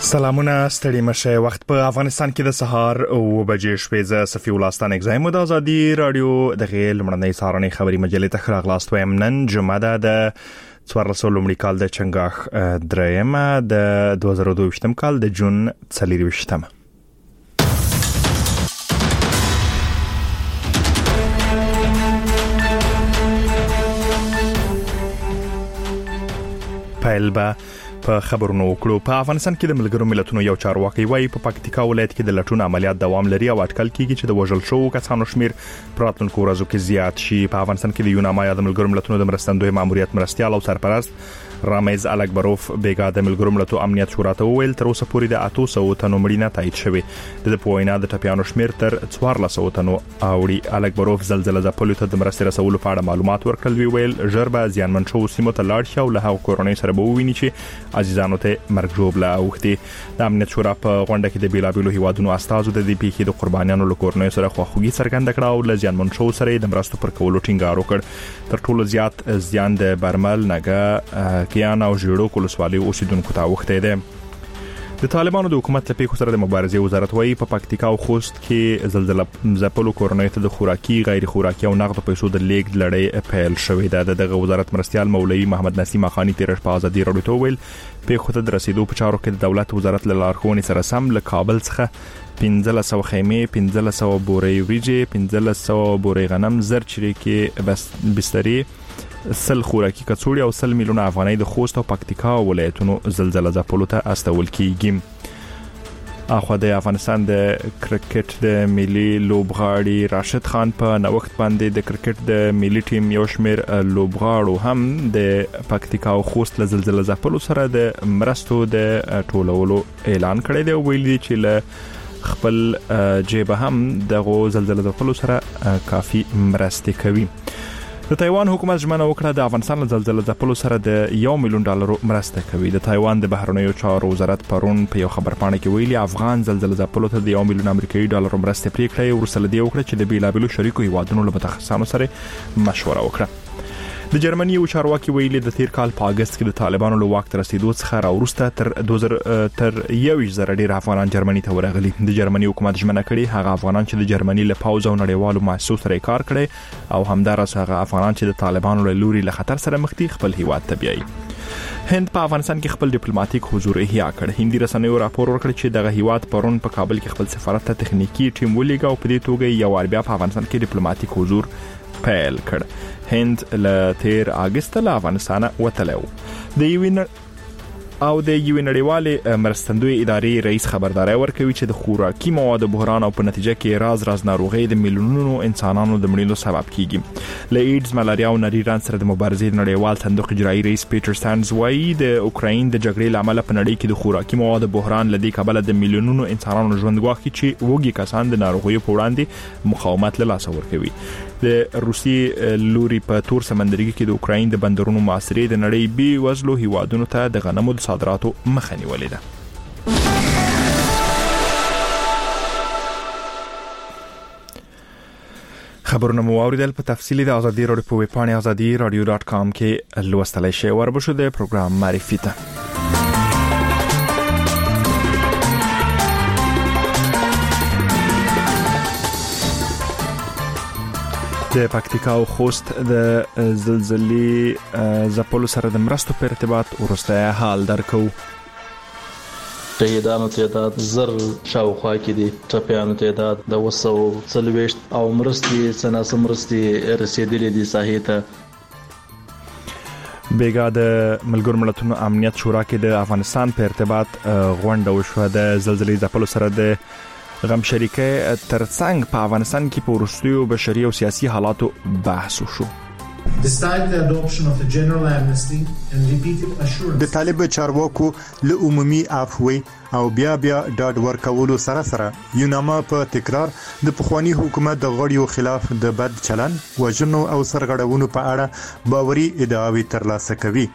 سلامونه ستړي مشه وخت په افغانستان کې د سهار 9 بجې شپې ز صفي ولستان اگزایم د ازادي رادیو د غیل مړنۍ سارنې خبري مجلې ته خلاص وایم نن جمعه ده د 1400 لومړي کال د چنګاخ درېمه د 2022 کال د جون 24 پایلبا په خبرونو وکړو. په افغانستان کې د ملګرو ملتونو یو چارواکي وايي په پکتیکا ولایت کې د لټون عملیات دوام لري او اټکل کیږي چې د وژل شوو کسانو شمیر په راتلونکو ورځو کې زیات شي. په افغانستان کې د یوناما د ملګرو ملتونو د مرستندوی ماموریت مرستيال او سرپرست رامز الکبروف بیګا د ملګرو ملتونو امنیت شورا ته ویل تر اوسه پورې د 800 تنو مړینه تایید شوې. د پوینا د ټپیانو شمیر تر 1400 تنو اوړي. الکبروف زلزلې ځپلو ته د مرستې رسولو په اړه معلومات ورکړل. ویل ژربه زیانمن شو سیمو ته لاړ شي او له هغو کورونې سره به وویني چې عزیزانو ته مرګ جوړه اوختي. د امنیت شورا په غونډه کې د بیلابیلو هیوادونو استازو د دې پیښې د قربانیانو له کورنۍ سره خواخوږي څرګنده کړه او له زیانمن شو سره د مرستو پر کولو ټینګار وکړ. تر ټولو زیات زیان د برمل نګه کیان او جوړو کولسوالي اوسیدونکو ته وخته ده. د طالبانو د حکومت له پیښو سره د مبارزې وزارت وايي په پکتیکا او خوست کې زلزلې ځپلو کورنۍ ته د خوراکي غیر خوراکي او نقد پیسو د لیږد لړۍ پیل شوې ده. دغه وزارت مرستيال مولوي محمد نسیم اخانی تیر شپه ازادي رادیو ته ویل پیښو ته د رسیدو په چارو کې د دولت وزارت له لارښوونې سره سم له کابل څخه 1500 خیمې 1500 بورې وریجې 1500 بورې غنم زر چریکي بستري سل خوراکي کڅوړي او 100 میلیونه افغانۍ د خوست او پکتیکا ولایتونو زلزلې ځپلو ته استول کیږي. اخو د افغانستان د کرکټ د ملي لوبغاړي راشد خان په نوښت باندې د کرکټ د ملي ټیم یو شمیر لوبغاړو هم د پکتیکا او خوست له زلزلې ځپلو سره د مرستو د ټولولو اعلان کړی دی. ویلي چې له خپل جیب هم دغه زلزلې ځپلو سره کافي مرستې کوي. د تایوان حکومت ژمنه وکړه د افغانستان له زلزلې ځپلو سره د $1 میلیون مرسته کوي. د تایوان د بهرنیو چارو وزارت پرون په یو خبرپاڼه کې ویلي افغان زلزلې ځپلو ته د $1 میلیون امریکایي ډالر مرسته پریکړه ورسره دی وکړه چې د بیلابیلو شریکو هیوادونو له متخصصانو سره مشوره وکړه. د جرمني یو چارواکي ویلي د تیر کال په اگست کې د طالبانو له واک تر رسیدو څخه راوروسته تر 2000 ډیر افغانان جرمني ته ورغلي. د جرمني حکومت ژمنه کړې هغه افغانان چې د جرمني له پوز او نړیوالو مؤسسو سره کار کړي او همدارس هغه افغانان چې د طالبانو له لوري له خطر سره مخ دي خپل هیواد ته بیایي. هند په افغانستان کې خپل ډیپلوماټیک حضور احیا کړ. هندي رسنیو راپور ورکړ چې دغه هیواد پرون په کابل کې خپل سفارت ته تخنیکی ټیم ولېږه او په دې توګه یو اربیا په افغانستان کې ډیپلوماټیک حضور پیل کړ. هند له تیر اگست له افغانستان وتلو. د یوین او د یو نړیوالې مرستندوی ادارې رئیس خبرداري ورکوي چې د خوراکي مواد بحران او په نتیجه کې راز ناروغي د میلیونونو انسانانو د مړینې سبب کیږي. له ایډز، ملاریا او نریران سره د مبارزې نړیوال صندوق اجرایی رئیس پیټر سټانز وايي د اوکراین د جګړې لامل په نړۍ کې د خوراکي مواد بحران لدی کابل د میلیونونو انسانانو ژوند غواخي چې وګي کسان د ناروغي په وړاندې مقاومت له لاسه ورکوي. د روسي لوري په تور سمندرګي کې د اوکراین د بندرونو محاصرې د نړۍ بي وزلو هیوادونو ته د غنمو د صادراتو مخه نیولې ده. خبرونه مو اوریدل په تفصیلی د ازادي رادیو په ویب پاڼه azadi.radio.com کې لوستلای شئ. وربشو د پروګرام معرفي ته د پکتیکا او خوست د زلزلې ځپلو سره د مرستو په ارتباط ورسته حال درکو. شهیدانو تعداد زر شاوخوا کې دي، ټپیانو تعداد د 240 او مرستې سناسه مرستې رسیدلې دي ساحې ته. بیګا د ملګرو ملتونو امنیت شورا کې د افغانستان په ارتباط غونډه وشوه. د زلزلې ځپلو سره د غم شریکه ترڅنګ په افغانستان کې په وروستیو بشري او سیاسي حالاتو بحث وشو. د طالب چارواکو له عمومي عفوي او بیا ډاډ ورکولو سره یوناما په تکرار د پخوانی حکومت د غړیو خلاف د بد چلن، وژنو او سرغړونو په اړه باوري ادعاوې ترلاسه کوي.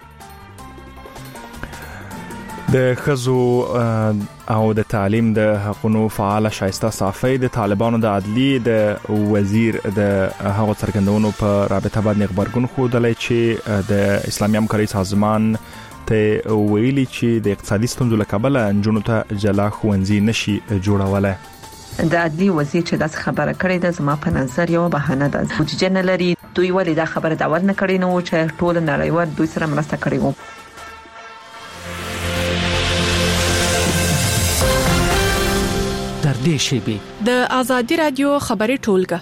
د خزو او د تعلیم د حقوقو فعال شایسته صافی د طالبانو د عدلی د وزیر د هغو څرګندونو په رابطه باندې خبرګون خوده چې د اسلامي همکارۍ سازمان ته ویلي چې د اقتصادي ستونزو له کبله نجونو ته جلا ښوونځي نشي جوړولای. د عدلي وزیر چې دا خبره کړې ده زما په نظر یو بهانه ده. بودیجه نه لري، دوی ولې دا خبره د اول نه کړې نو چې ټول نړیوال دوی سره مرسته کړې وو. در دې شیبه د آزادي رادیو خبري ټولګه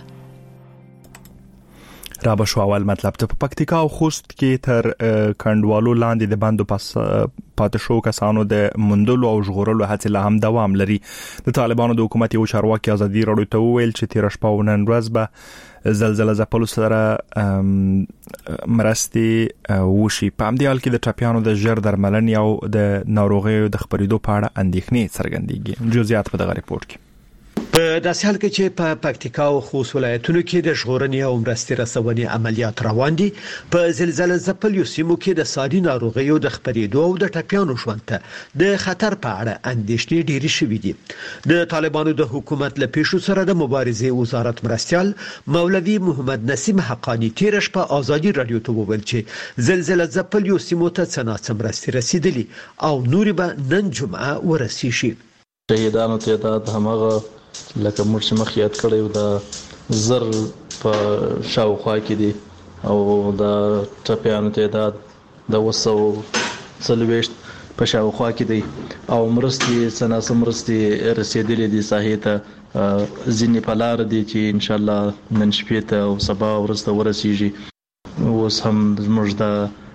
را بشو اول مطلب ته په پکتیکا او خوست کې تر کندوالو لاندې د بندو پاتې شو کسانو د مندلو او ژغورلو هڅې لا هم دوام لري. د طالبانو د حکومت یو چارواکي آزادي رادیو ته وویل چې تیر شپه او نن ورځ به زلزلہ ځپلو سره مرستې وشي. په همدې حال کې د ټاپیانو د ژر درملنې او د ناروغیو د خپرېدو په اړه اندېښنې څرګندېږي. جزئیات په دغه ریپورت کې. په داسې حال کې چې په پکتیکا او خوست ولایتونو کې د ژغورنې او مرستې رسونې عملیات روان دي، په زلزلہ ځپلو سیمو کې د ساري ناروغیو د خپرېدو او د ټپیانو ژوند ته د خطر په اړه اندېښنې ډېرې شوې دي. د طالبانو د حکومت له پیښو سره د مبارزې وزارت مرستيال مولوي محمد نسیم حقانی تیر شپه آزادي رادیو ته وویل چې زلزلہ ځپلو سیمو ته څنګه مرستې رسیدلې او نور به نن جمعه ورسیږي. شهیدانو تعداد همغه لکه موږ چې مخیات کړیو د زر په شاوخوا کې دي او د ټپیانو تعداد د 240 په شاوخوا کې دي او مرستې مرستې رسیدلې دي ساحې ته. ځینې په لار دي چې ان شاء الله نن شپې ته او سبا ورسته ورسیږي. اوس هم زموږ د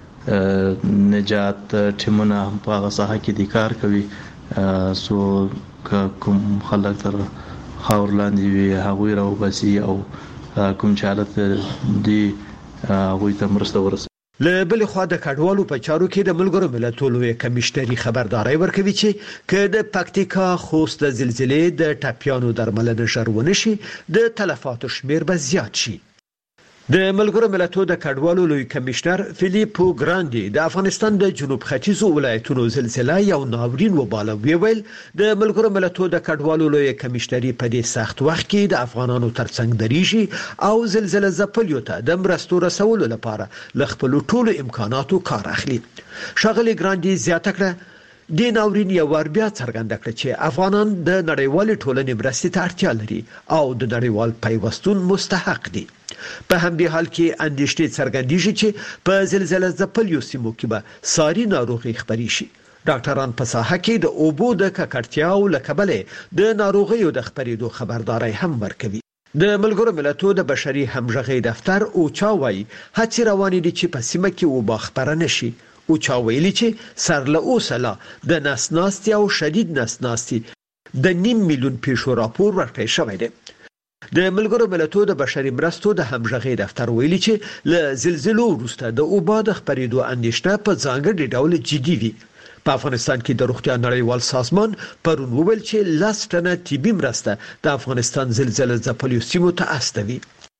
نجات ټیمونه په هغه ساحه کې دي کار کوي. سو کوم خلک تر خاور لاندې وي هغوی راوباسي او کوم چې حالت دي هغوی ته مرسته ورسوي. له بل خوا د کډوالو په چارو کې د ملګرو ملتونو کمیشنري خبرداري ورکوي چې که د پکتیکا خوست د زلزلې د ټپیانو درملنه ژرونه شي د تلفاتو شمیر به زیات شي. د ملګرو ملتونو د کډوالو لوی کمشنر فیلیپو ګراندي د افغانستان د جنوب ختیځو ولایتونو زلزلہ یو ناورین وباله ویل د ملګرو ملتونو د کډوالو لوی کمشنري په دې سخت وخت کې د افغانانو ترڅنګ دریږي او زلزلہ ځپلو ته د مرستو رسولو لپاره ل خپل ټولو امکاناتو کار اخلي. ښاغلي ګراندي زیاته کړه د ناورین یو ور بیا څرګنده کړه چې افغانان د نړیوال ټولنې مرستې ته اړتیا لري او د نړیوال پیوستون مستحق دي. په همدې حال کې اندېښنې څرګندېږي چې په زلزلہ ځپلو سیمو کې به ساري ناروغي خپرې شي. ډاکټران په ساحه کې د اوبو د ککړتیا او لکبلې د ناروغیو د خپرېدو خبرداري هم ورکوي. د ملګرو ملتونو د بشري همغږي دفتر او چاوي هڅې روانې دي چې په سیمه کې وبا خپره نشي. او چا ویلي چې سر له اوسه د نسناستي او شدید نسناستي د 9 میلیون پیښو راپور ورکړی شوی دی. د ملګرو ملتونو د بشري مرستو د همغږي دفتر ویلي چې له زلزلو وروسته د اوبا د خپرېدو اندېښنه په ځانګړي ډول جدي وي. په افغانستان کې د روغتیا نړیوال سازمان پرون وویل چې 10 ټنه طبي مرسته د افغانستان زلزلہ ځپلو سیمو ته استوي.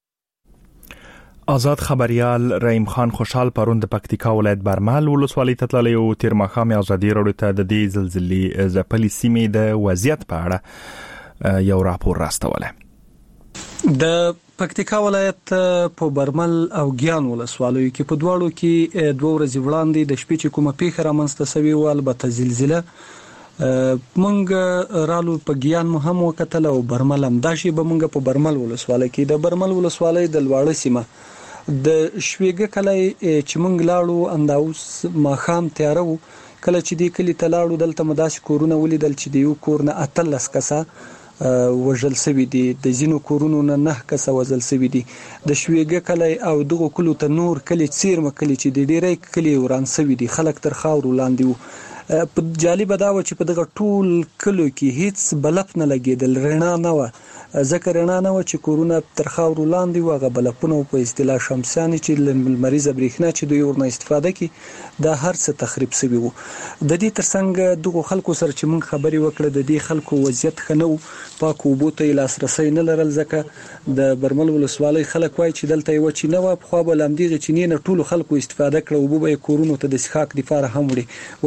آزاد خبريال رحیم خان خوشحال پرون د پکتیکا ولایت برمل ولسوالۍ ته تللی او تیر ماښام آزادي رادیو ته د دې زلزلې ځپلې سیمې د وضعیت په اړه یو راپور راستوله. د پکتیکا ولایت په برمل او ګیان ولسوالیو کې په دواړو کې 2 ورځې وړاندې د شپې چې کومه پیښه رامنځته شوې و البته زلزلہ مونږ رالو په ګیان مو هم وکتل او برمل هم دا شی به مونږ په برمل ولسوالۍ کې د برمل ولسوالۍ د لواړه سیمه د شویګه کله چې مونږ لاړو انداوس ماخام تیارو کله چې دی کلی تلاړو دلته مداس کورونه ولیدل چې دیو کورنه اتلس کسه وژل سوي دي، د زینو کورونو نه 9 کسه وژل سوي دي. د شویګه کلی او دغه کلو ته نور کلی چیرمه کلی چې د ډیرې کلی وران سوي دي، خلک تر خاور لاندې وو. په جالب دا و چې په دغه ټول کلو کې هیڅ بلپ نه لګیدل، رڼا نه و، ځکه رڼا نه و چې کورونه تر خاور لاندې و. هغه بلپونه په اصطلاح شمسیان چې مریضه برېښنا چې دوی ورنه استفاده کوي دا هر څه تخریب شوی وو. د دې ترڅنګ دغه خلکو سره چې موږ خبرې وکړه د دې خلکو وضعیت خنو پاک اوبو ته لاسرسي نه لرل، ځکه د برمل ولسوالۍ خلک وایي چې دلته یو چې نه و په خو بل هم دیغه چې نه ټول خلکو استفاده کړو او به کورونو ته د سخاک دفاع هم وړي، ولې دغه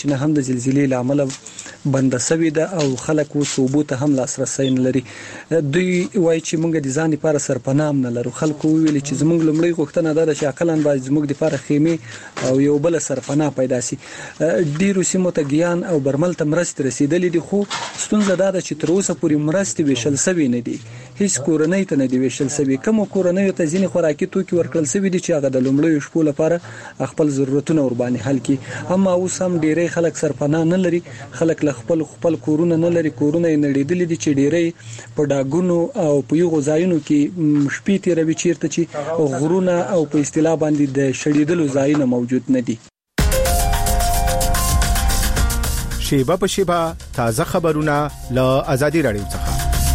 سرچینه هم د زلزلې لامل بند شوې ده او خلک و صوبو ته هم لاسرسي نه لري. دوی وایي چې موږ د ځان لپاره سرپناه نه لرو. خلکو ویلي چې زموږ لومړی غوښتنه ده چې عقلان باید زموږ لپاره خیمه او یو بل سرپناه پیدا شي. ډیرو سیمو ته ګیان او برمل ته مرستې رسیدلې دي، خو ستونزه دا ده چې تر اوسه پورې مرستې ویشل شوی نه دي. هیڅ کورنۍ ته نه دی ویشل شوی. کوم کورنۍ ته ځینې خوراکي توکي ورکړل شوی دي چې هغه د لومړیو شپو لپاره خپل ضرورتونه ور باندې حل کړي. اما اوس هم ډیری خلک سرپناه نه لري. خلک له خپل کورونه نه لري. کورونه یې نړیدلې دي چې ډیری په ډاګونو او په یو ځایونو کې شپې تیروي چیرته چې غرونه او په اصطلاح باندې د شړیدلو ځایونه موجود نه دي. شیبه په شیبه تازه خبرونه له آزادي رادیو څخه.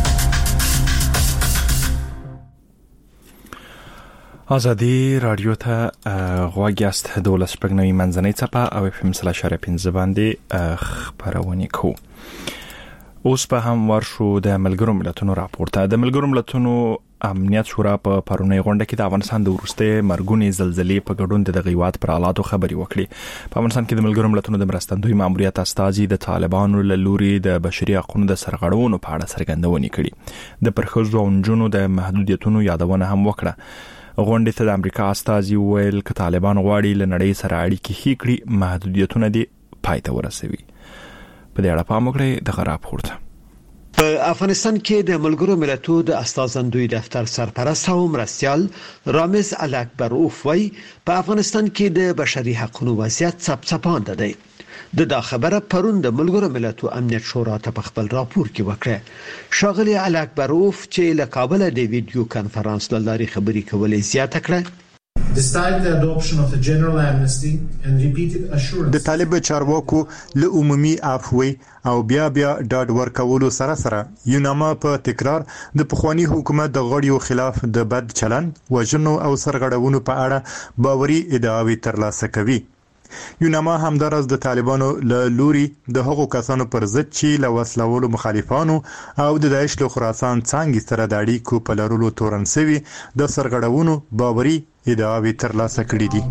آزادی رادیو ته غواګیاست 12 شپږنوي منځنۍ چپه او FM 3.5 باندې خبرونه کوو. اوس په هم ورشو د ملګرو ملتونو راپورته. د ملګرو ملتونو امنیت شورا په پرونی غونډه کې د افغانستان د ورسته مرګونې زلزلې په ګډون د غیوات پر حالاتو خبري وکړي. په افغانستان کې د ملګرو ملتونو د مرستندوی ماموریت استازي د طالبانو له لوري د بشري حقوقو د سرغړونو په اړه څرګندونې کړي. د پرخصو او نجونو د محدودیتونو یادونه هم وکړه. غونډې ته د امریکا استازي ویل ک طالبان غواړي له نړۍ سره اړیکې ښې کړي، محدودیتونه دي پای ته ورسوي. په دې اړه پام وکړئ د راپورته. په افغانستان کې د ملګرو ملتونو د استازندوی دفتر سرپرست او مرستیال رامز الاکبروف وایي په افغانستان کې د بشري حقوقو وضعیت څپڅپانده دی. د خبره پرون د ملګرو ملتونو امنیت شورا ته په خپل راپور کې وکړه. شاغلی الاکبروف چې له کابل د ویډیو کانفرنس له لارې خبري کولې زیاته کړه. Despite the adoption of the general amnesty and repeated assurances د طالب چارواکو له عمومي عفوي او بیا ډاډ ورکولو سره یوناما په تکرار د پخوانی حکومت د غړیو خلاف د بد چلن، وژنو او سرغړونو په اړه باوري ادعاوې ترلاسه کوي. یوناما همدارس د طالبانو له لوري د هغو کسانو پر ضد چې له وسلوالو مخالفانو او د داعش له خراسان څنګه سره د اړیکو په لرلو تورن سوي د سرغړونو باوري ادعاوې ترلاسه کړې دي.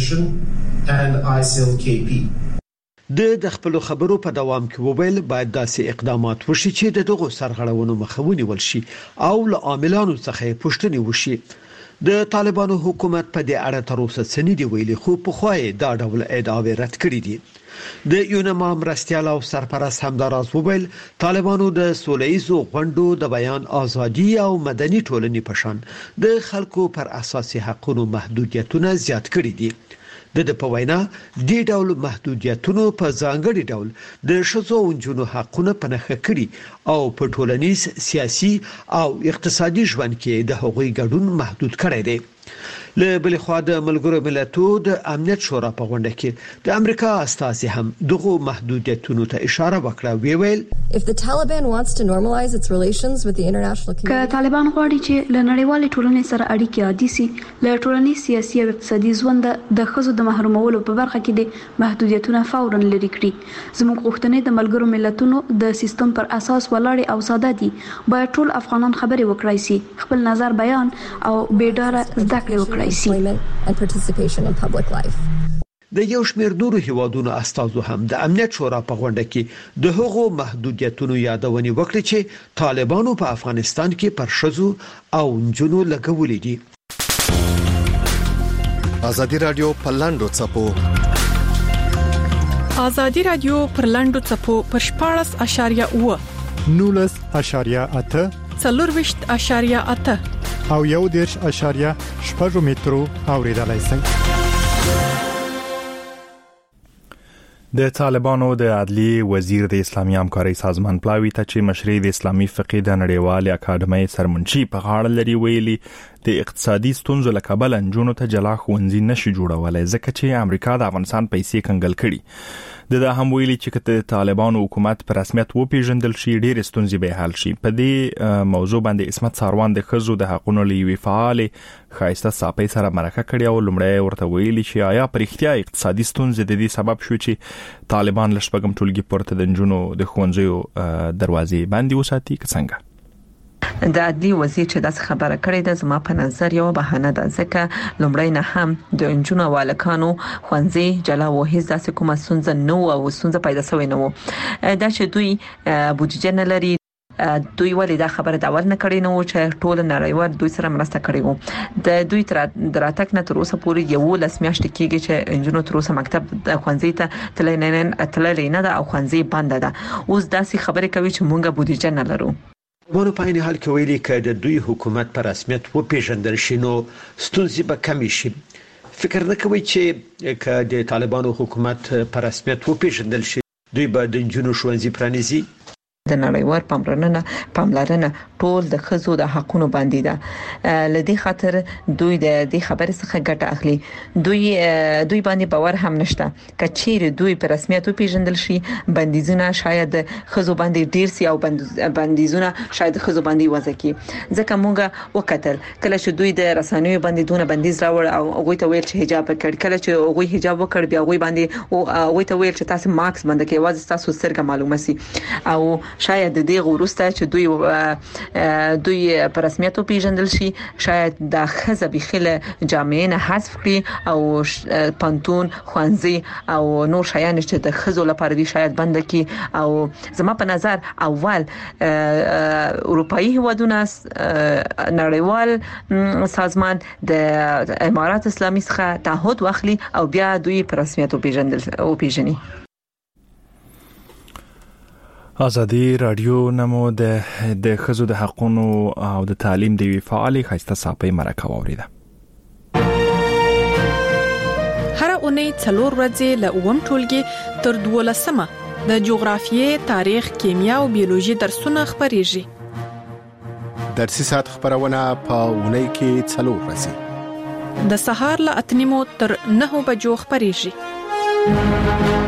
د خپل خبرو په دوام کې وویل باید داسې اقدامات وشي چې د دغو سرغړونو مخه ونیول شي او له عاملانو څخه پوښتنه وشي. د طالبانو حکومت په دې اړه تر اوسه څه نه دی ویلي، خو په خوای دا ډول ادعاوې رد کړې دي. د یوناما مرستیال او سرپرست همداراز وویل طالبانو د سولهییزو غونډو د بیان ازادي او مدني ټولنې په شان د خلکو پر اساسي حقوقو محدودیتونه زیات کړي دي. د په وینا د ډول محدودیتونو په ځانګړي ډول د شذو او جنو حقونه پنهخه کړي او په ټولنیز، سیاسي او اقتصادي ژوند کې د هغوی ګډون محدود کړي دي. له بل خوا د ملګرو ملتونو د امنیت شورا په غونډه کې د امریکا استازي هم دغه محدودیتونو ته اشاره وکړه. ویل If the Taliban wants to normalize its relations with the international community که طالبان غواړي چې له نړیوالې ټولنې سره اړیکې عادي سي، له ټولنیز، سیاسي او اقتصادي ژوند د ښځو د محرومولو په برخه کې د محدودیتونو فورا لري کړي. زموږ غوښتنې د ملګرو ملتونو د سیستم پر اساس ولاړې او ساده دي. باید ټول افغانان خبرې وکړای شي، خپل نظر بیان او بیډاره زده کړې وکړي. and participation in public life. د یو شمېر نورو هیوادونو استازو هم د امنیت شورا په غونډه کې د هغو محدودیتونو یادونه وکړه چې طالبانو په افغانستان کې پر شذو او نجونو لګولې دي. آزادي رادیو په لاندو چپو آزادي رادیو پر لاندو چپو پر 14.8 19.8 40.8 او 1.8 مترو اوریدلای شئ. د طالبانو د عدلی وزیر د اسلامي همکارۍ سازمان پلاوی ته چې مشري د اسلامي فقې د نړیوال اکاډمۍ سرمنشي په غاړه لري ویلي د اقتصادي ستونزو له کبله نجونو ته جلا ښوونځي نشي جوړولای ځکه چې امریکا د افغانستان پیسې کنګل کړي. د هم ویلي چې د طالبانو حکومت په رسمیت وپیژندل شي ډېر ستونزې به حل شي. په دې موضوع باندې اسمت ساروان د خزو د حقوقو لوی فعال خایسته صاحب سره مرکه کړې او لمړی ورته ویلي چې آیا پر اختیار اقتصادي ستونزې د دې سبب شو چې طالبان لشپږم ټولګي پورته د نجونو د ښوونځیو دروازې باندې وساتي که څنګه؟ د عدلي وزیر چې داس خبره کړې ده زما په نظر یو بهانه ده ځکه لومړی نه هم د انجونو والکانو خوانزي جلا وهیز داسې کومه سنځ نو او سنځ پیدا شوی نو دا چې دوی بودیجه نه لري دوی ولې دا خبره دا ورنه کړی نو چې ټول نړیوال دوی سره مرسته کړې وو د دوی دراتک نه تر اوسه پورې یو لاس میاشت کېږي چې انجونو تر اوسه مکتب د خوانزي ته تللې نه ده او خوانزي بند ده اوس داسې خبره کوي چې مونږه بودیجه نه لرو. ورو په عین حال کې ویلي چې د دوی حکومت په رسمیت و پیژندل شي نو ستونزې به کم شي. فکر نه کوي چې د طالبانو حکومت په رسمیت و پیژندل شي دوی به د انجونو ښوونځي پرانیزي؟ د نړیوال پاملرنه ټول د خزو د حقونو باندې ده لدی خاطر دوی د دې خبرې څخه ګټه اخلي دوی باندې باور هم نشته کچیر دوی په رسمیت پیژندل شي بندیزونه شاید خزو باندې ډیر سي او بندیزونه شاید خزو باندې وځي ځکه مونږه وکتل کله چې دوی د رسنیو باندې دونه بندیز راوړ او هغه ته ویل چې حجاب کړ کله چې هغه حجاب وکړ بیا هغه باندې او هغه ته ویل چې تاسو ماکس باندې کې واځي تاسو سرګه معلومه سي او شاید د دې غوړسته چې دوی په رسمیت پیژندل شي شاید د خزه بخله جامعه نه حذف کړي او پانتون خوانزي او نور شایان چې د خزو لپاره دي شاید بند کړي او زما په نظر اول اروپאי هیوادونه نړیوال سازمان د امارات اسلامي څخه تعهد واخلي او بیا دوی په رسمیت پیژني. ازادي رادیو نمو د خزو د حقونو او د تعلیم د وی فعالي خاصه صاحب مرکه وریده. هر اونۍ څلور ورځې له اوم ټولګي تر 12مه د جغرافیې، تاریخ، کیمیا او بیولوژي درسونه خبريږي. درسي ساعت خبرونه په اونۍ کې څلور ورځې د سهار له 8 تر 9 بجو خبريږي.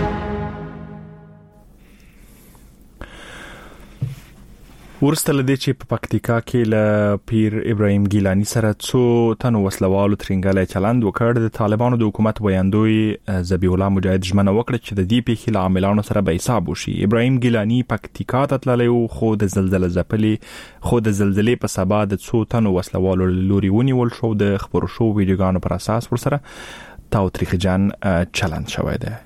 ورسته لدې چې په پکتیکا کې له پیر ابراهیم ګیلانی سره څو تنو وسلوالو ترنګلې چلند وکړ د طالبانو د حکومت ویاندوی ذبیح الله مجاهد ژمنه وکړه چې د دې پیښې له عاملانو سره به حساب وشي. ابراهیم ګیلانی پکتیکا ته تللی خو د زلزلې په سبا د څو تنو وسلوالو لوري ونیول شو. د خبرو شو ویډیوګانو پر اساس ورسره تاوتریخجن چلند شوی دی.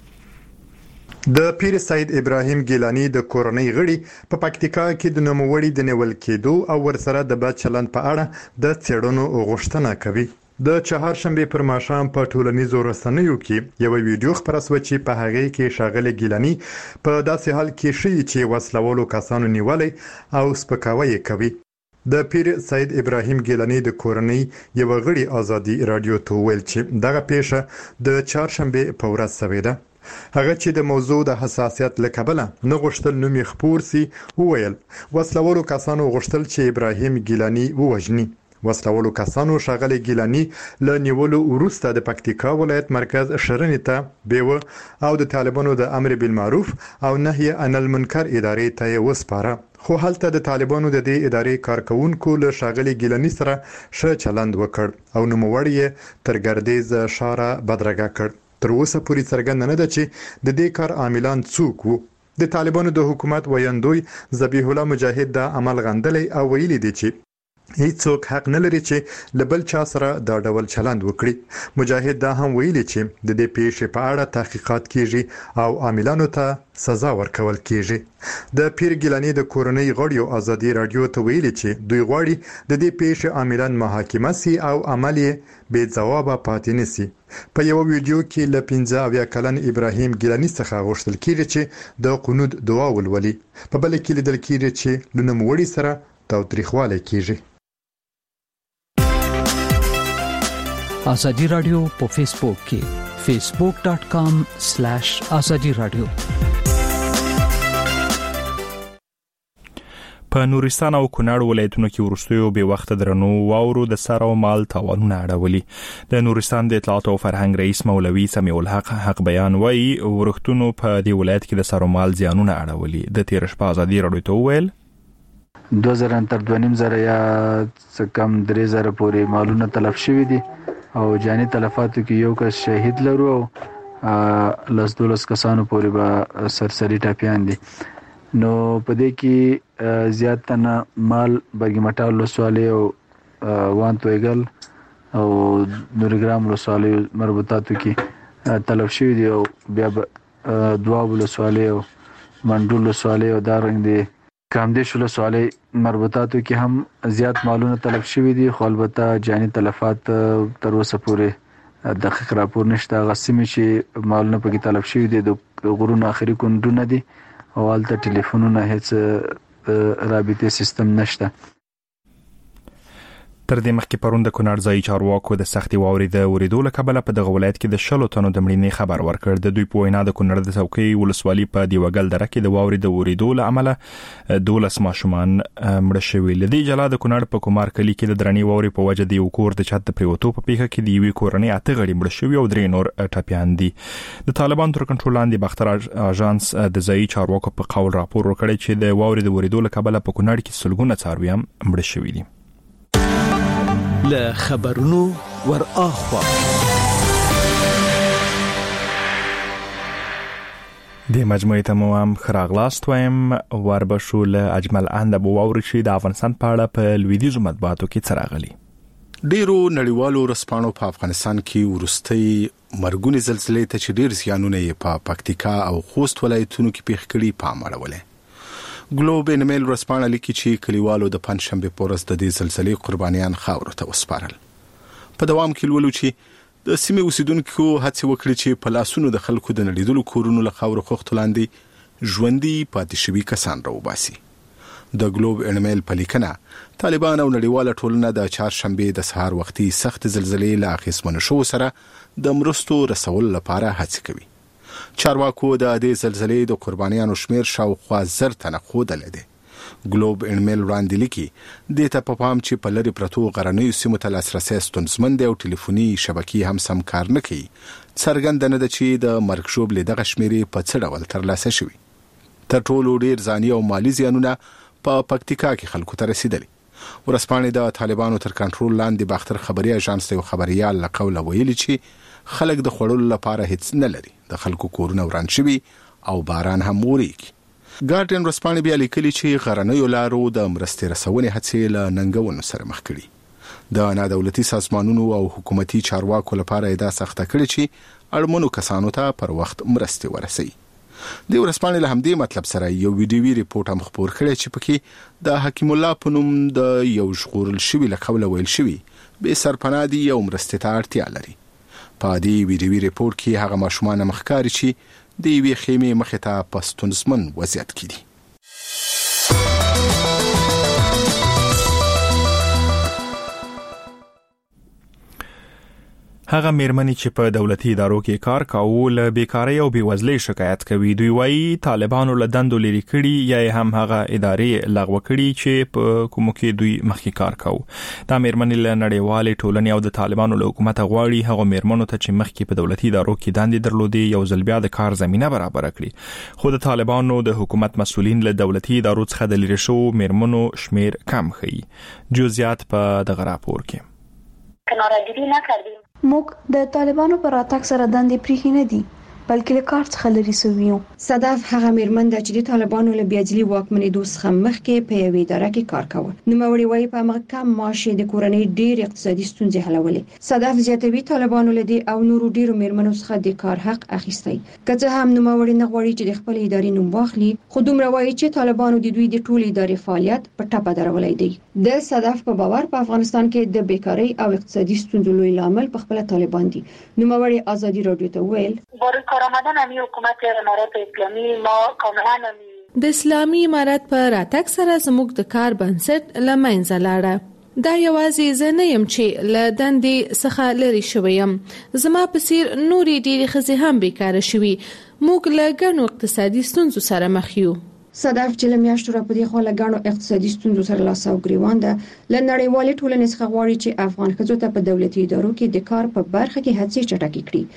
د پیر سید ابراهیم ګیلانی د کورنۍ غړي په پکتیکا کې د نوموړي د نیول کېدو او ورسره د بد چلند په اړه د څېړنو غوښتنه کوي. د چهارشنبه پر ماښام په ټولنیزو رسنیو کې یو ویډیو خبره شوه چې په هغه کې ښاغلی ګیلانی په داسې حال کې شي چې وسلوالو کسانو نیولې او سپکاوی کوي. د پیر سید ابراهیم ګیلانی د کورنۍ یو غړي ازادي رادیو ته ویل چې دغه پیښه د چهارشنبه په ورځ شوې ده. هغه چې د موضوع د حساسیت لکبله نه غوښتل نوم یې خپور سي وویل وسلوالو کسانو غوښتل چې ابراهیم ګیلانی ووژني. وسلوالو کسانو ښاغلی ګیلانی له نیولو وروسته د پکتیکا ولایت مرکز شرنې ته بیوه او د طالبانو د امر بالمعروف او نهی عن المنکر ادارې ته یې وسپاره. خو هلته د طالبانو د دې ادارې کارکونکو له ښاغلی ګیلانی سره ښه چلند وکړ او نوموړی یې تر ګردیز شاره بدرګه کړ. تر اوسه پورې څرګنده نه ده چې د دې کار عاملان څوک وو. د طالبانو د حکومت ویاندوی ذبیح الله مجاهد دا عمل غندلی او ویلي دی چې هیڅوک حق نه لري چې لبل چا سره دا ډول چلند وکړي. مجاهد دا هم ویلي چې د دې پیښې په اړه تحقیقات کیږي او عاملانو ته سزا ورکول کیږي. د پیر ګیلانی د کورنۍ غړیو ازادي رادیو ته ویلي چې دوی غواړي د دې پیښې عاملان محاکمه سي او عمل یې بې ځوابه پاتې نشي. په یو ویډیو کې له 15 کلن ابراهیم ګیلانی څخه غوښتل کیږي چې د قنوت دعا ولولي. په بل کې لیدل کیږي چې له نوموړي سره تاوتریخوالی کیږي. ازادي رادیو په فیسبوک کې facebook.com/azadi radio. په نورستان او کونړ ولایتونو کې ورستیو به وخت درنو واورو د سر او مال تاوانونه اړولي. د نورستان د اطلاعات او فرهنګ رئیس مولوي سمیع الحق حق بیان وایي ورختونو په دې ولایت کې د سر او مال زیانونه اړولي. د تیر شپه ازادي رادیو ته ویل 2000 تر 2500 یا کم 3000 پورې مالونه تلف شوي دي او جاني تلفاتو کې یو کس شهید لرو او لس 12 کسانو پورې به سرسری ټاپیان دي. نو په دې کې زیاتنه مال برګمټال ولسوالۍ او وان تویګل او نورګرام ولسوالۍ مربوطاتو کې تلف شوی دی او بیا دوا ولسوالۍ او منډول ولسوالۍ او دارنګ دی کامدیش ولسوالۍ مربوطاتو کې هم زیات مالونه تلف شوی دي خو البته جاني تلفات تر اوسه پورې دقیق راپور نشته. غسمې چې مالونه پکې تلف شوی دي د غرونو اخري کندونه دي او البته ټلیفونونه هیڅ رابطه سیستم نشته. تر دې مخکې پرون د کونړ ځایي چارواکو د سختي واورې د وریدو له کبله په دغه ولایت کې د 10 تنو د مړینې خبر ورکړ. د دوی په وینا د کونړ د څوکۍ ولسوالۍ په دیوګل دره کې د واورې د وریدو له امله 12 ماشومان مړه شوي. لدی جلا د کونړ په کومار کلی کې د درنې واورې په وجه د یو کور د چت پریوتو په پیښه کې د یوې کورنۍ 8 غړي مړه شوي او 3 نور ټپيان دي. د طالبان تر کنټرول لاندې باختر اژانس د ځایي چارواکو په قول راپور ورکړی چې د واورې د وریدو له کبله په کونړ کې سلګونه څاروي هم مړه شوي دي. له خبرونو ور اخوا د مجموعه ته مو هم خراغلاست وایم وربشو له اجمل اند ابو اورشي د افغانستان په اړه په لویدیزو مطبوعاتو کې څراغلي. ډیرو نړیوالو رسپانو په افغانستان کې ورستۍ مرګونی زلزلې ته چې ډیر زیانونه یې په پکتیکا او خوست ولایتونو کې پیښ کړي پام اړولې. ګلوب انمیل رسپانه لیکي چې کلیوالو د پنځشنبه پورس د دې زلزلې قربانیان خاورو ته وسپارل. په دوام کې ولولو چې د سیمې اوسیدونکو هڅه وکړي چې په لاسونو د خلکو د نړیدلو کورونو له خاورو خوخت لاندې ژوندۍ پاتې شوي کسان راوباسي. د ګلوب انمیل په لیکنه طالبان او نړیواله ټولنه د چهارشنبه د سهار وختي سخت زلزلې له اخیستمنو شو سره د مرستو رسول لپاره هڅه کوي. چارواکو د دې زلزلې د قربانیانو شمیر شاوخوا 1000 تنه ښودل دي. ګلوب انمیل وړاندې لیکي د ته په پام چې په لری پرتو غرنیو سیمو ته لاسرسي ستونزمن دی او ټلیفوني شبکې هم سم کار نه کوي. څرګند نه ده چې د مرګ شوب لیدغه شمیرې په څه ډول ترلاسه شوي. تر ټولو ډیر ځاني او مالی زیانونه په پکتیکا کې خلکو ته رسیدلي. ورسپانې د طالبانو تر کنټرول لاندې باختر خبري اژانس یو خبريال لقول ویلي چې خلک د خړول لپاره هیڅ نه لري. د خلکو کورونه وران شوي او باران هم وریږي. ګارډین رسپانې بیا لیکلي چې غرنیو لارو د مرستې رسونې هڅې له ننګونو سره مخ کړي. د نادولتي سازمانونو او حکومتي چارواکو لپاره دا سخته کړي چې اړمنو کسانو ته پر وخت مرستې ورسوي. د ورسپانې له همدې مطلب سره یو ویډیوي ریپورت هم خپور کړی چې پکې د حکیم الله په نوم د یو ژغورل شوي له قوله ویل شوي به سرپناه دي او مرستې ته اړتیا لري. په دې ویډیوي ریپورت کې هغه ماشومان مخکاري چې د یوې خیمې مخې ته په ستونزمن وضعیت کې دي. هغه میرمنې چې په دولتي ادارو کې کار کاوه له بیکاری او بیوزلۍ شکایت کوي. دوی وایي طالبانو له دندو لري کړي یا هم هغه ادارې لغوه کړي چې په کومو کې دوی مخکې کار کاوه. دا میرمنې له نړیوالې ټولنې او د طالبانو له حکومت غواړي هغه میرمنو ته چې مخکې په دولتي ادارو کې دندې درلودې یو ځل بیا د کار زمينه برابر کړي. خو د طالبانو د حکومت مسؤلین له دولتي ادارو څخه د لری شو میرمنو شمیر کم ښيي. جزئیات په دغه راپور کې. کنارګری نه کړی موږ د طالبانو پر راتګ سره دندې پریخي نه دي بلکې له کار څخه لري سویو. صدف هغه میرمن د چې د طالبانو له بیاجلی واکمنېدو څخه مخکې په یوې اداره کې کار کاوه. نوموړي وايي په هغه کم معاش د کورنۍ ډېر اقتصادي ستونزې حلولې. صدف زیاتوي طالبانو له دې او نورو ډیرو میرمنو څخه د کار حق اخیستی. که هم نوموړي نه غواړي چې د خپل ادارې نوم واخلي خو دومره وايي چې طالبانو د دوی د ټولې ادارې فعالیت په ټاپه درولای دی. د صدف په باور په افغانستان کې د بیکاری او اقتصادي ستونزو لوی لامل په خپل طالبان دي. نوموړي ازادي رادیو ته ویل رمضان امی حکومت امارات اسلامی ما کاملا د اسلامي امارات په راتګ سره زموږ د کار بنسټ لمنځه لاړه. دا یوازې زه نه یم چې له دندې څخه لري شوم. زما په څیر نوري ډېری ښځې هم بیکاره شوي. موږ له ګڼو اقتصادي ستونزو سره مخ یو. صدف چې لمیاشتو را پدې خو لګانو اقتصادي ستونزو سره لاس او ګریوان ده لنړیوالې ټولنې څخه غواړي چې افغان ښځو ته په دولتي ادارو کې د کار په برخه کې هڅې چټکې کړي.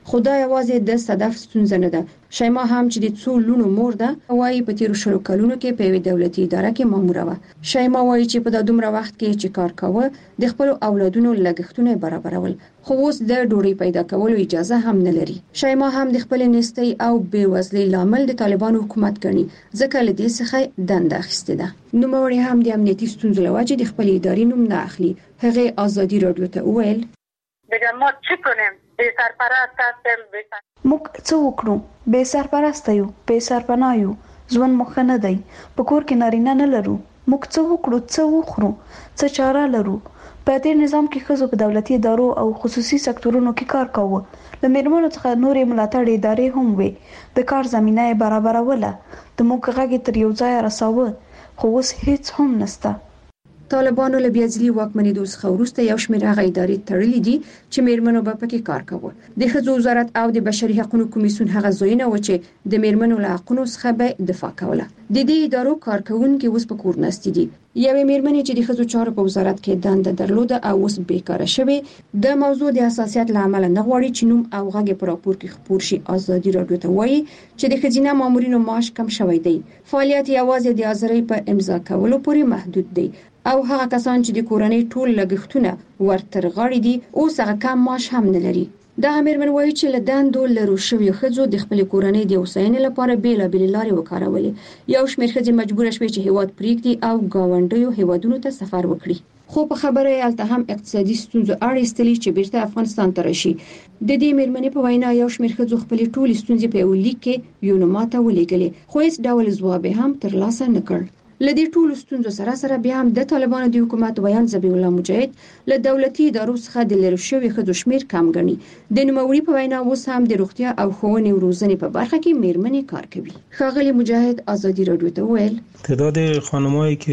خدای یوازې د صدف ستونزه نه ده. شیما هم چې د څو لونو مور ده وایي په تیر شلو کلونو کې په یوه دولتي اداره کې ماموره وه. شیما وایي چې په دومره وخت کې چې کار کاوه د خپل اولادونو لګښتونه برابرول، خو اوس د ډوډۍ پیدا کولو اجازه هم نه لري. شیما هم د خپل نېستۍ او بیوزلۍ لامل د طالبانو حکومت ګڼي، ځکه له دې څخه دنده اخیستې ده. نوموړی هم د امنیتي ستونزو له وجې د خپل ادارې نوم نه اخلي. هغه ازادي رادیو ته وویل دیگه ما چی کنیم؟ بی سرپرست هستیم. موږ څه وکړو؟ بې سرپرسته یو، بې سرپناه یو، ژوند مو ښه نه دی، په کور کې نارینه نه لرو. موږ څه وکړو؟ څه وخورو؟ څه چاره لرو؟ په دې نظام کې ښځو په دولتي ادارو او خصوصي سکتورونو کې کار کاوه. له میرمنو څخه نورې ملاتړ ادارې هم وې، د کار زمینه یې برابروله، د موږ غږ تر یو ځای رساوه، خو اوس هیڅ هم نشته. طالبانو له بیاځلي واکمنېدو څخه وروسته یو شمېر هغه ادارې تړلې دي چې میرمنو به پکې کار کاوه. د ښځو وزارت او د بشري حقوقو کمیسیون هغه ځایونه و چې د میرمنو له حقوقو څخه به دفاع کوله. د دې ادارو کارکونکي اوس په کور ناستې دي. یوې میرمنې چې د ښځو چارو په وزارت کې دنده درلوده او اوس بیکاره شوې، د موضوع د حساسیت له امله نه غواړي چې نوم او غږ په راپور کې خپور شي. ازادي رادیو ته وایي چې د ښځینه مامورینو معاش کم شوی دی. فعالیت یوازې د ازرې په امضا کولو پورې محدود دی او هغه کسان چې د کورنۍ ټول لګښتونه ورتر غاړي دي اوس هغه کم معاش هم نه لري. دا میرمن وایي چې له دندو لرو شوی ښځو د خپل کورنۍ د اوساینې لپاره بیلابېل لارې وکارولې. یو شمېر ښځې مجبور شوې چې هیواد پریږدي او گاونډیو هیوادونو ته سفر وکړي. خو په خبره یې الته هم اقتصادي ستونزو اړیستلې چې بیرته افغانستان ته راشي. د دې میرمنې په وینا یو شمېر ښځو خپل ټول ستونزې په یو لیک کې یونما ته ولېږلې، خو هیڅ ډول ځواب هم ترلاسه نه کړ. لدې ټولو ستونزو سره بیا هم د طالبانو د حکومت ویان ذبیح الله مجاهد له دولتي ادارو څخه د لری شوی ښځو شمیر کم ګڼي. د نوموړي په وینا اوس هم د روغتیا او ښوونې او روزنې په برخه کې میرمنې کار کوي. ښاغلي مجاهد ازادي رادیو ته ویل تعداد خانمایی که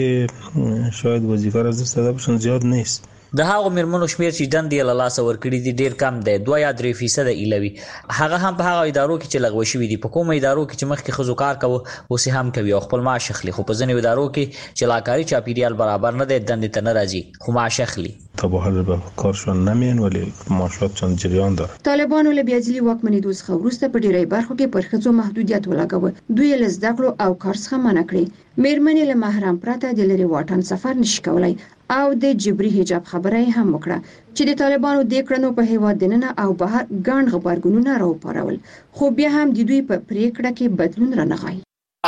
شاید وظیفه را از دست داده باشن زیاد نیست. د هغو میرمنو شمیر چې دندې له لاسه ورکړي دي ډیر کم دی، 2 یا 3% ایلوي. هغه هم په هغه ادارو کې چې لغوه شوي دي. په کومه ادارو کې چې مخکې ښځو کار کوي اوس هم کوي او خپل معاش اخلي، خو په ځینې ادارو کې چې لاکاري چاپیریال برابر نه دی دندې ته نه راځي خو معاش اخلي. تا به حال به کارشون نمین ولی معاشاتشون جریان داره. طالبانو له بیاځلي واکمنېدو څخه وروسته په ډیری برخو کې پر ښځو محدودیت ولګاوه. دوی له زده کړو او کار څخه منع کړي. میرمنې له محرم پرته د لری واټن سفر نشي کولای او د جبري حجاب خبره هم وکړه چې د طالبانو د کړنو په هیواد دننه او بهر ګڼ غبرګونونه راوپارول، خو بیا هم د دوی په پریکړه کې بدلون رانغی.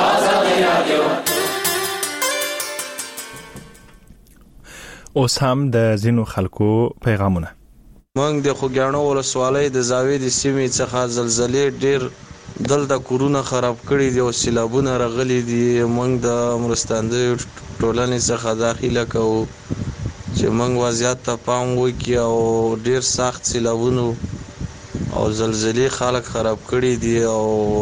اوس هم د زینو خلکو پیغامونه. موږ د خوګیاڼو ولسوالۍ د زاویې د سیمې څخه زلزلې ډیر دلته کورونه خراب کړي دي او سیلابونه راغلي دي. موږ د مرستندوی ټولنې څخه داخله کوو چې موږ وضعیت ته پام وکړو او ډیر سخت سیلابونه او زلزلې خلک خراب کړي دي او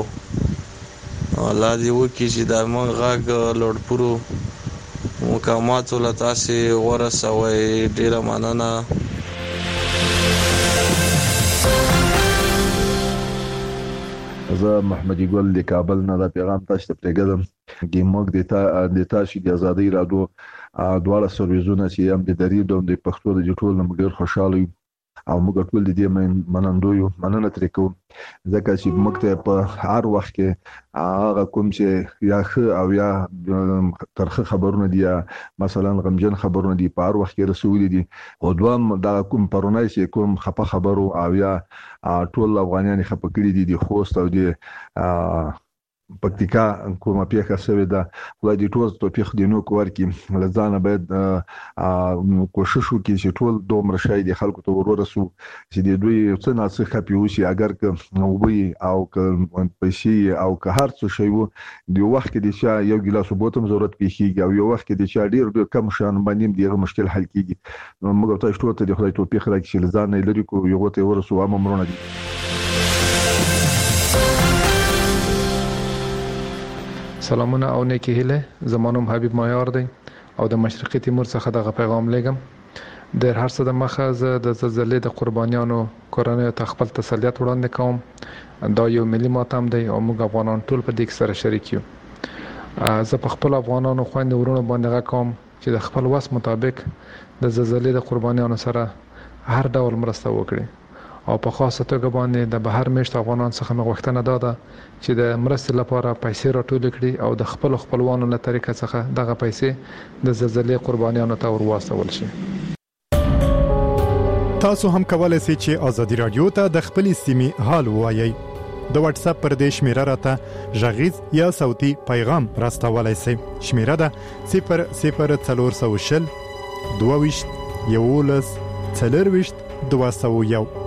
الله دې وکړي چې دا موږ غږ لوړپورو مقاماتو له تاسې ورسوئ. ډیره مننه. زه محمد ګل د کابل نه دا پیغام تاسو ته پرېږدم چې موږ د تاسو د ازادي رادیو دواړه سرویسونه چې هم د دری دوم د پښتو د ټول نمګر خوشاله او موږ ټول د دې منندوی مننه ترې کوم ځکه چې موږ ته په هر وخت کې هغه کوم چې یا او یا ترخه خبرونه دي مثلا غمجن خبرونه دي په هر وخت کې رسولي دي او دوام دا کوم پرونای چې کوم خپه خبرو او یا ټول افغانان خپه کړي دي د خوست او د پکتیکا کومه پیښه شوې ده. خدای دې ټول توفیق دې نو کوي لزانه باید کوشش وکړي چې ټول دومره شای دي خلکو ته ورسو چې دوی څه نه څه خپي وشي اگر که نوبي او که پیسې او که هر څه شی وو دی وخت کې چې یو ګلاس بوتم ضرورت پیښیږي او یو وخت کې چې ډیر کم شان باندې دغه مشکل حل کیږي. موږ تاسو ته د خدای توفیق راکړي چې لزانه لري کو یو ته ورسو امرونه دي. سلامونه او نیکی هیله. زمانم حبیب مایار دی او د مشرقي تیمور څخه دغه پیغام لګم. د هر څه د مخه زه د زلزلې د قربانیانو کورنۍ ته خپل تسلیت وړاندې کوم. دا یو ملي ماتم دی او موږ افغانان ټول په دې سره شریک یو. زه په خپل افغانانو خويندو ورونو باندې غواړم چې د خپل وس مطابق د زلزلې د قربانیانو سره هر ډول مرسته وکړي او په خاصه توګه باندې د بهر میشت افغانان څخه مغوښتنه ده چې د مرستې لپاره پیسې راټول کړي او د خپلوانو له طریقې څخه دغه پیسې د زلزلې قربانیانو ته ورواستول شي. تاسو هم کولای شئ چې ازادي رادیو ته د خپل سیمې حال وایي. د واتس اپ پر دې شمیره راته ژغیز یا صوتي پیغام راستولای شئ. شمیره ده 00420 22 11 24 201.